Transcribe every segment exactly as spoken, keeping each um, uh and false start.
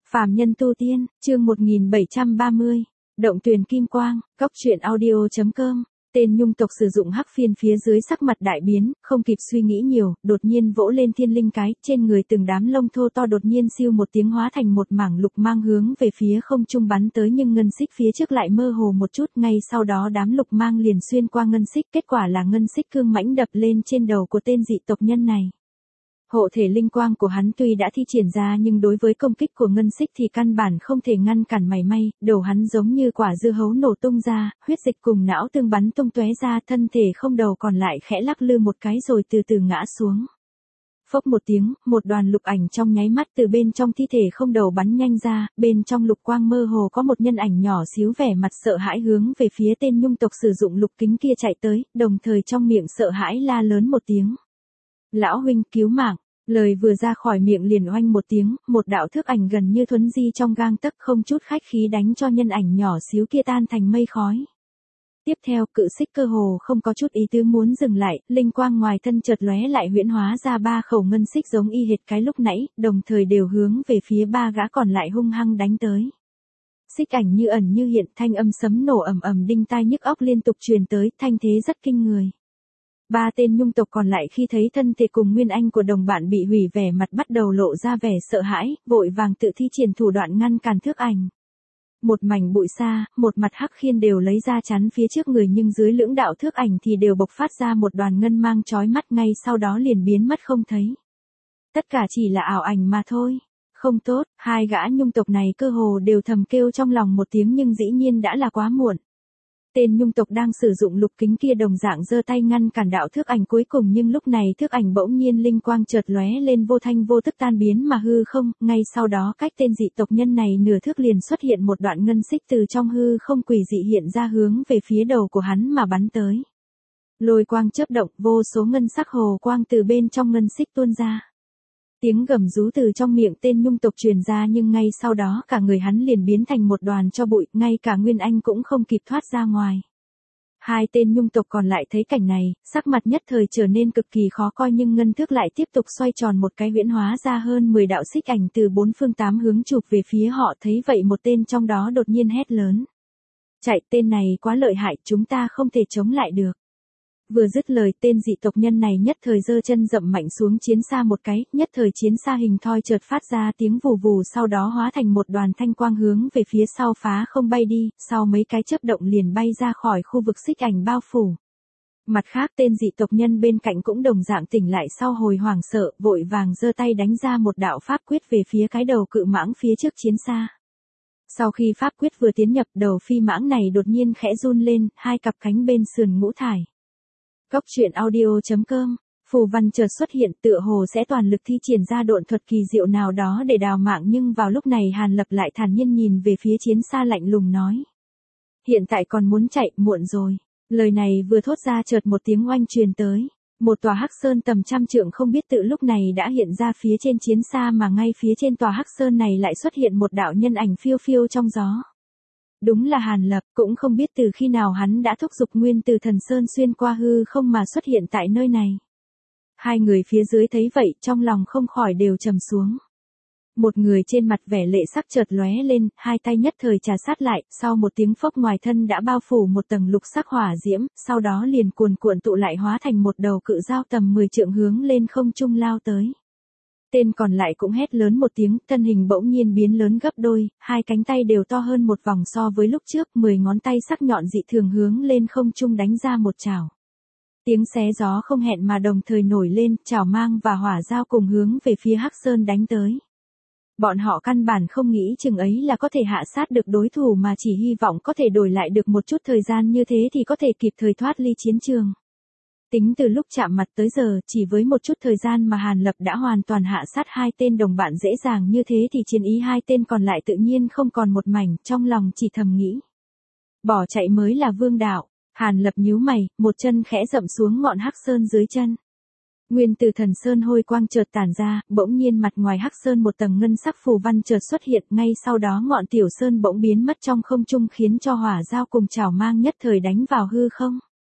Phàm nhân tu tiên, chương một nghìn bảy trăm ba mươi. Động Tuyền Kim Quang, Cốc truyện audio chấm com. Tên nhung tộc sử dụng hắc phiên phía dưới sắc mặt đại biến, không kịp suy nghĩ nhiều, đột nhiên vỗ lên thiên linh cái, trên người từng đám lông thô to đột nhiên siêu một tiếng hóa thành một mảng lục mang hướng về phía không trung bắn tới, nhưng ngân xích phía trước lại mơ hồ một chút, ngay sau đó đám lục mang liền xuyên qua ngân xích, kết quả là ngân xích cương mãnh đập lên trên đầu của tên dị tộc nhân này. Hộ thể linh quang của hắn tuy đã thi triển ra nhưng đối với công kích của ngân xích thì căn bản không thể ngăn cản mảy may, đầu hắn giống như quả dưa hấu nổ tung ra, huyết dịch cùng não tương bắn tung tóe ra, thân thể không đầu còn lại khẽ lắc lư một cái rồi từ từ ngã xuống. Phốc một tiếng, một đoàn lục ảnh trong nháy mắt từ bên trong thi thể không đầu bắn nhanh ra, bên trong lục quang mơ hồ có một nhân ảnh nhỏ xíu vẻ mặt sợ hãi hướng về phía tên nhung tộc sử dụng lục kính kia chạy tới, đồng thời trong miệng sợ hãi la lớn một tiếng. Lão huynh cứu mạng, lời vừa ra khỏi miệng liền oanh một tiếng, một đạo thước ảnh gần như thuấn di trong gang tấc không chút khách khí đánh cho nhân ảnh nhỏ xíu kia tan thành mây khói. Tiếp theo cự xích cơ hồ không có chút ý tứ muốn dừng lại, linh quang ngoài thân chợt lóe lại huyễn hóa ra ba khẩu ngân xích giống y hệt cái lúc nãy, đồng thời đều hướng về phía ba gã còn lại hung hăng đánh tới. Xích ảnh như ẩn như hiện, thanh âm sấm nổ ầm ầm đinh tai nhức óc liên tục truyền tới, thanh thế rất kinh người. Ba tên nhung tộc còn lại khi thấy thân thể cùng nguyên anh của đồng bạn bị hủy, vẻ mặt bắt đầu lộ ra vẻ sợ hãi, vội vàng tự thi triển thủ đoạn ngăn cản thước ảnh. Một mảnh bụi xa, một mặt hắc khiên đều lấy ra chắn phía trước người, nhưng dưới lưỡng đạo thước ảnh thì đều bộc phát ra một đoàn ngân mang chói mắt, ngay sau đó liền biến mất không thấy. Tất cả chỉ là ảo ảnh mà thôi. Không tốt, hai gã nhung tộc này cơ hồ đều thầm kêu trong lòng một tiếng, nhưng dĩ nhiên đã là quá muộn. Tên nhung tộc đang sử dụng lục kính kia đồng dạng giơ tay ngăn cản đạo thước ảnh cuối cùng, nhưng lúc này thước ảnh bỗng nhiên linh quang chợt lóe lên vô thanh vô tức tan biến mà hư không, ngay sau đó cách tên dị tộc nhân này nửa thước liền xuất hiện một đoạn ngân xích từ trong hư không quỷ dị hiện ra hướng về phía đầu của hắn mà bắn tới. Lôi quang chớp động, vô số ngân sắc hồ quang từ bên trong ngân xích tuôn ra. Tiếng gầm rú từ trong miệng tên nhung tộc truyền ra, nhưng ngay sau đó cả người hắn liền biến thành một đoàn tro bụi, ngay cả nguyên anh cũng không kịp thoát ra ngoài. Hai tên nhung tộc còn lại thấy cảnh này, sắc mặt nhất thời trở nên cực kỳ khó coi, nhưng ngân thước lại tiếp tục xoay tròn một cái huyễn hóa ra hơn mười đạo xích ảnh từ bốn phương tám hướng chụp về phía họ, thấy vậy một tên trong đó đột nhiên hét lớn. Chạy, tên này quá lợi hại, chúng ta không thể chống lại được. Vừa dứt lời, tên dị tộc nhân này nhất thời giơ chân dậm mạnh xuống chiến xa một cái, nhất thời chiến xa hình thoi chợt phát ra tiếng vù vù, sau đó hóa thành một đoàn thanh quang hướng về phía sau phá không bay đi, sau mấy cái chớp động liền bay ra khỏi khu vực xích ảnh bao phủ. Mặt khác tên dị tộc nhân bên cạnh cũng đồng dạng tỉnh lại sau hồi hoảng sợ, vội vàng giơ tay đánh ra một đạo pháp quyết về phía cái đầu cự mãng phía trước chiến xa. Sau khi pháp quyết vừa tiến nhập, đầu phi mãng này đột nhiên khẽ run lên, hai cặp cánh bên sườn ngũ thải. Cốc truyện audio chấm com. Phù văn chợt xuất hiện, tựa hồ sẽ toàn lực thi triển ra độn thuật kỳ diệu nào đó để đào mạng, nhưng vào lúc này Hàn Lập lại thản nhiên nhìn về phía chiến xa lạnh lùng nói. Hiện tại còn muốn chạy, muộn rồi. Lời này vừa thốt ra chợt một tiếng oanh truyền tới. Một tòa hắc sơn tầm trăm trượng không biết tự lúc này đã hiện ra phía trên chiến xa, mà ngay phía trên tòa hắc sơn này lại xuất hiện một đạo nhân ảnh phiêu phiêu trong gió. Đúng là Hàn Lập, cũng không biết từ khi nào hắn đã thúc giục nguyên từ thần sơn xuyên qua hư không mà xuất hiện tại nơi này. Hai người phía dưới thấy vậy, trong lòng không khỏi đều trầm xuống. Một người trên mặt vẻ lệ sắc chợt lóe lên, hai tay nhất thời trà sát lại, sau một tiếng phốc ngoài thân đã bao phủ một tầng lục sắc hỏa diễm, sau đó liền cuồn cuộn tụ lại hóa thành một đầu cự dao tầm mười trượng hướng lên không trung lao tới. Tên còn lại cũng hét lớn một tiếng, thân hình bỗng nhiên biến lớn gấp đôi, hai cánh tay đều to hơn một vòng so với lúc trước, mười ngón tay sắc nhọn dị thường hướng lên không trung đánh ra một chảo. Tiếng xé gió không hẹn mà đồng thời nổi lên, chảo mang và hỏa dao cùng hướng về phía Hắc Sơn đánh tới. Bọn họ căn bản không nghĩ chừng ấy là có thể hạ sát được đối thủ, mà chỉ hy vọng có thể đổi lại được một chút thời gian như thế thì có thể kịp thời thoát ly chiến trường. Tính từ lúc chạm mặt tới giờ, chỉ với một chút thời gian mà Hàn Lập đã hoàn toàn hạ sát hai tên đồng bạn dễ dàng như thế, thì chiến ý hai tên còn lại tự nhiên không còn một mảnh, trong lòng chỉ thầm nghĩ. Bỏ chạy mới là vương đạo. Hàn Lập nhíu mày, một chân khẽ dậm xuống ngọn hắc sơn dưới chân. Nguyên từ thần sơn hôi quang chợt tản ra, bỗng nhiên mặt ngoài hắc sơn một tầng ngân sắc phù văn chợt xuất hiện, ngay sau đó ngọn tiểu sơn bỗng biến mất trong không trung, khiến cho hỏa dao cùng chảo mang nhất thời đánh vào hư không.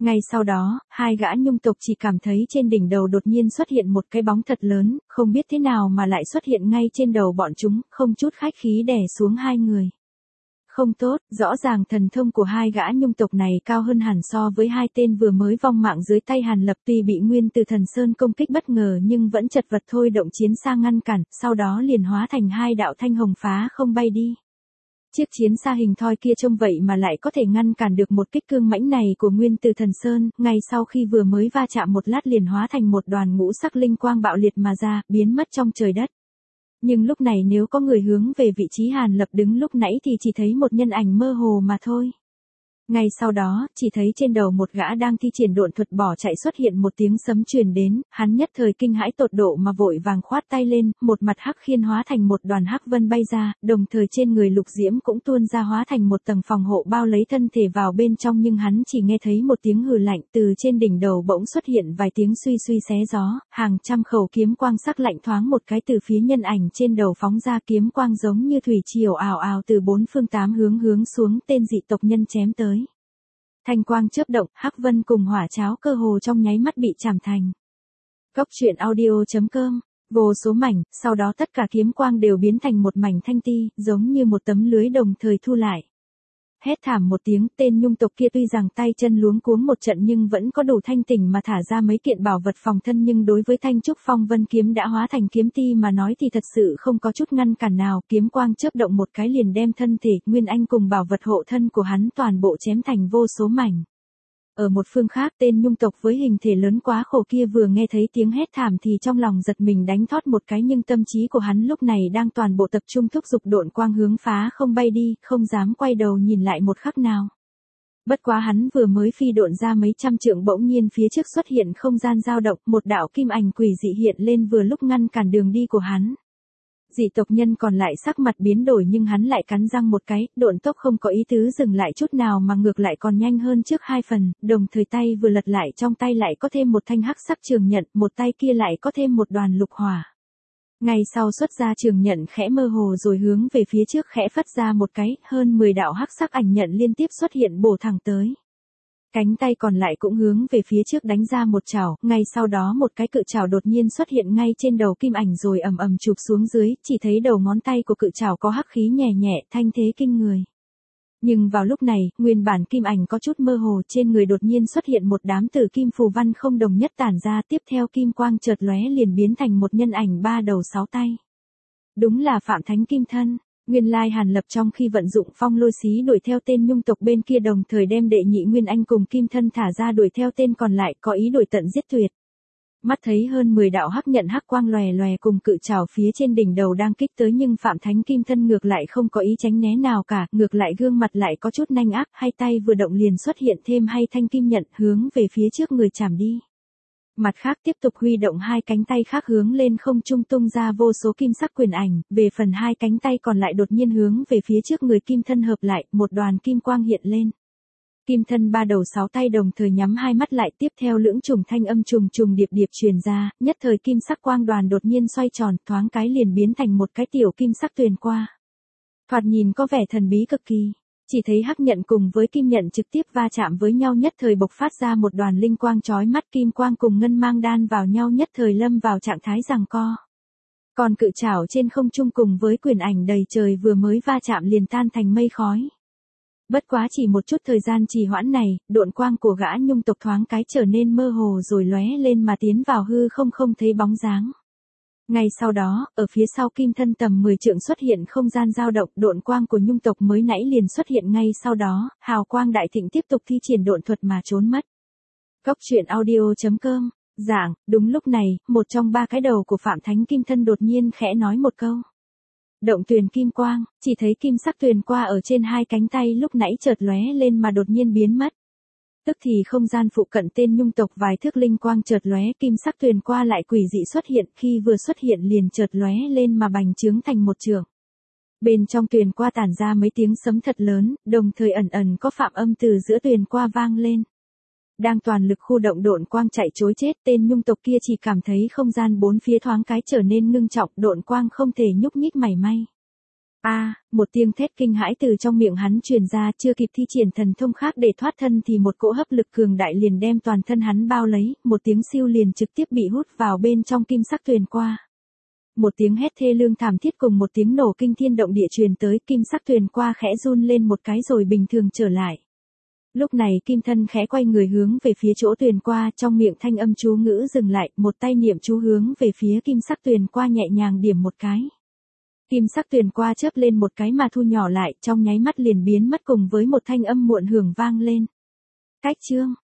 Ngay sau đó, hai gã nhung tộc chỉ cảm thấy trên đỉnh đầu đột nhiên xuất hiện một cái bóng thật lớn, không biết thế nào mà lại xuất hiện ngay trên đầu bọn chúng, không chút khách khí đè xuống hai người. Không tốt, rõ ràng thần thông của hai gã nhung tộc này cao hơn hẳn so với hai tên vừa mới vong mạng dưới tay Hàn Lập, tuy bị Nguyên Từ Thần Sơn công kích bất ngờ nhưng vẫn chật vật thôi động chiến xa ngăn cản, sau đó liền hóa thành hai đạo thanh hồng phá không bay đi. Chiếc chiến xa hình thoi kia trông vậy mà lại có thể ngăn cản được một kích cương mãnh này của Nguyên Từ Thần Sơn, ngay sau khi vừa mới va chạm một lát liền hóa thành một đoàn ngũ sắc linh quang bạo liệt mà ra, biến mất trong trời đất. Nhưng lúc này nếu có người hướng về vị trí Hàn Lập đứng lúc nãy thì chỉ thấy một nhân ảnh mơ hồ mà thôi. Ngay sau đó, chỉ thấy trên đầu một gã đang thi triển độn thuật bỏ chạy xuất hiện một tiếng sấm truyền đến, hắn nhất thời kinh hãi tột độ mà vội vàng khoát tay lên, một mặt hắc khiên hóa thành một đoàn hắc vân bay ra, đồng thời trên người Lục Diễm cũng tuôn ra hóa thành một tầng phòng hộ bao lấy thân thể vào bên trong, nhưng hắn chỉ nghe thấy một tiếng hừ lạnh, từ trên đỉnh đầu bỗng xuất hiện vài tiếng suy suy xé gió, hàng trăm khẩu kiếm quang sắc lạnh thoáng một cái từ phía nhân ảnh trên đầu phóng ra, kiếm quang giống như thủy triều ào ào từ bốn phương tám hướng hướng xuống tên dị tộc nhân chém tới. Thanh quang chớp động, hắc vân cùng hỏa cháo cơ hồ trong nháy mắt bị chảm thành. Góc truyện audio chấm com, vô số mảnh, sau đó tất cả kiếm quang đều biến thành một mảnh thanh ti, giống như một tấm lưới đồng thời thu lại. Hét thảm một tiếng, tên nhung tộc kia tuy rằng tay chân luống cuống một trận nhưng vẫn có đủ thanh tỉnh mà thả ra mấy kiện bảo vật phòng thân, nhưng đối với thanh trúc phong vân kiếm đã hóa thành kiếm ti mà nói thì thật sự không có chút ngăn cản nào, kiếm quang chớp động một cái liền đem thân thể, nguyên anh cùng bảo vật hộ thân của hắn toàn bộ chém thành vô số mảnh. Ở một phương khác, tên nhung tộc với hình thể lớn quá khổ kia vừa nghe thấy tiếng hét thảm thì trong lòng giật mình đánh thót một cái, nhưng tâm trí của hắn lúc này đang toàn bộ tập trung thúc giục độn quang hướng phá không bay đi, không dám quay đầu nhìn lại một khắc nào. Bất quá hắn vừa mới phi độn ra mấy trăm trượng bỗng nhiên phía trước xuất hiện không gian dao động, một đạo kim ảnh quỷ dị hiện lên vừa lúc ngăn cản đường đi của hắn. Dị tộc nhân còn lại sắc mặt biến đổi nhưng hắn lại cắn răng một cái, độn tốc không có ý tứ dừng lại chút nào mà ngược lại còn nhanh hơn trước hai phần, đồng thời tay vừa lật lại trong tay lại có thêm một thanh hắc sắc trường nhận, một tay kia lại có thêm một đoàn lục hỏa. Ngay sau xuất ra trường nhận khẽ mơ hồ rồi hướng về phía trước khẽ phất ra một cái, hơn mười đạo hắc sắc ảnh nhận liên tiếp xuất hiện bổ thẳng tới. Cánh tay còn lại cũng hướng về phía trước đánh ra một chảo, ngay sau đó một cái cự chảo đột nhiên xuất hiện ngay trên đầu kim ảnh rồi ầm ầm chụp xuống dưới, chỉ thấy đầu ngón tay của cự chảo có hắc khí nhẹ nhẹ, thanh thế kinh người. Nhưng vào lúc này, nguyên bản kim ảnh có chút mơ hồ, trên người đột nhiên xuất hiện một đám tử kim phù văn không đồng nhất tản ra, tiếp theo kim quang chợt lóe liền biến thành một nhân ảnh ba đầu sáu tay. Đúng là Phạm Thánh Kim Thân. Nguyên lai Hàn Lập trong khi vận dụng phong lôi xí đuổi theo tên nhung tộc bên kia đồng thời đem đệ nhị Nguyên Anh cùng Kim Thân thả ra đuổi theo tên còn lại, có ý đuổi tận giết tuyệt. Mắt thấy hơn mười đạo hắc nhận hắc quang lòe lòe cùng cự trảo phía trên đỉnh đầu đang kích tới, nhưng Phạm Thánh Kim Thân ngược lại không có ý tránh né nào cả, ngược lại gương mặt lại có chút nanh ác, hai tay vừa động liền xuất hiện thêm hai thanh kim nhận hướng về phía trước người chạm đi. Mặt khác tiếp tục huy động hai cánh tay khác hướng lên không trung tung ra vô số kim sắc quyền ảnh, về phần hai cánh tay còn lại đột nhiên hướng về phía trước người Kim Thân hợp lại, một đoàn kim quang hiện lên. Kim Thân ba đầu sáu tay đồng thời nhắm hai mắt lại, tiếp theo lưỡng trùng thanh âm trùng trùng điệp điệp truyền ra, nhất thời kim sắc quang đoàn đột nhiên xoay tròn, thoáng cái liền biến thành một cái tiểu kim sắc tuyền qua. Thoạt nhìn có vẻ thần bí cực kỳ. Chỉ thấy hắc nhận cùng với kim nhận trực tiếp va chạm với nhau, nhất thời bộc phát ra một đoàn linh quang chói mắt, kim quang cùng ngân mang đan vào nhau nhất thời lâm vào trạng thái giằng co. Còn cự trảo trên không trung cùng với quyền ảnh đầy trời vừa mới va chạm liền tan thành mây khói. Bất quá chỉ một chút thời gian trì hoãn này, độn quang của gã nhung tộc thoáng cái trở nên mơ hồ rồi lóe lên mà tiến vào hư không không thấy bóng dáng. Ngay sau đó, ở phía sau Kim Thân tầm mười trượng xuất hiện không gian dao động, độn quang của nhung tộc mới nãy liền xuất hiện ngay sau đó, hào quang đại thịnh tiếp tục thi triển độn thuật mà trốn mất. Góc truyện audio chấm com, giảng, đúng lúc này, một trong ba cái đầu của Phạm Thánh Kim Thân đột nhiên khẽ nói một câu. Động tuyền kim quang, chỉ thấy kim sắc tuyền qua ở trên hai cánh tay lúc nãy chợt lóe lên mà đột nhiên biến mất. Tức thì không gian phụ cận tên nhung tộc vài thước linh quang chợt lóe, kim sắc tuyền qua lại quỷ dị xuất hiện, khi vừa xuất hiện liền chợt lóe lên mà bành trướng thành một trường. Bên trong tuyền qua tản ra mấy tiếng sấm thật lớn, đồng thời ẩn ẩn có phạm âm từ giữa tuyền qua vang lên. Đang toàn lực khu động độn quang chạy trối chết, tên nhung tộc kia chỉ cảm thấy không gian bốn phía thoáng cái trở nên ngưng trọng, độn quang không thể nhúc nhích mảy may. A, một tiếng thét kinh hãi từ trong miệng hắn truyền ra, chưa kịp thi triển thần thông khác để thoát thân thì một cỗ hấp lực cường đại liền đem toàn thân hắn bao lấy, một tiếng siêu liền trực tiếp bị hút vào bên trong kim sắc tuyền qua. Một tiếng hét thê lương thảm thiết cùng một tiếng nổ kinh thiên động địa truyền tới, kim sắc tuyền qua khẽ run lên một cái rồi bình thường trở lại. Lúc này kim thân khẽ quay người hướng về phía chỗ tuyền qua, trong miệng thanh âm chú ngữ dừng lại, một tay niệm chú hướng về phía kim sắc tuyền qua nhẹ nhàng điểm một cái. Kim sắc tuyền qua chớp lên một cái mà thu nhỏ lại, trong nháy mắt liền biến mất cùng với một thanh âm muộn hưởng vang lên. Cách chương,